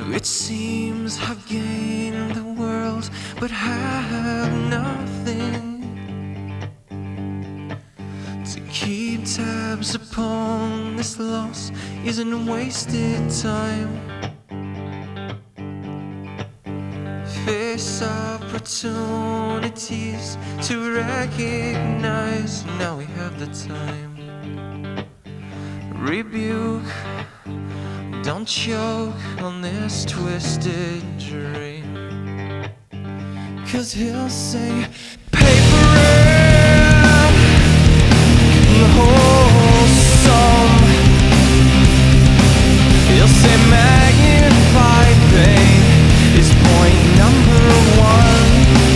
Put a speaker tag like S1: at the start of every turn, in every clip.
S1: It seems I've gained the world, but have nothing to keep tabs upon. This loss isn't wasted time. Face opportunities to recognize. Now we have the time. Rebuke, don't choke on this twisted dream. 'Cause he'll say paper and the whole sum. He'll say magnified pain is point number one.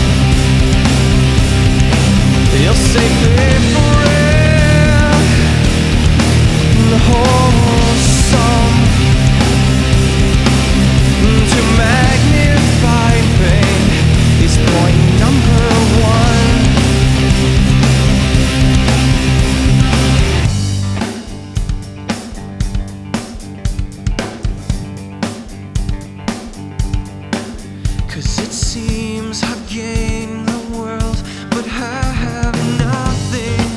S1: He'll say paper and the whole sum. To magnify pain is point number one. Cause it seems I've gained the world, but have nothing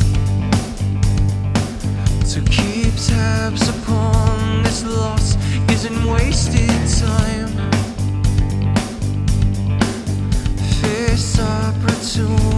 S1: to keep tabs upon. This loss isn't wasted time. Face opportunity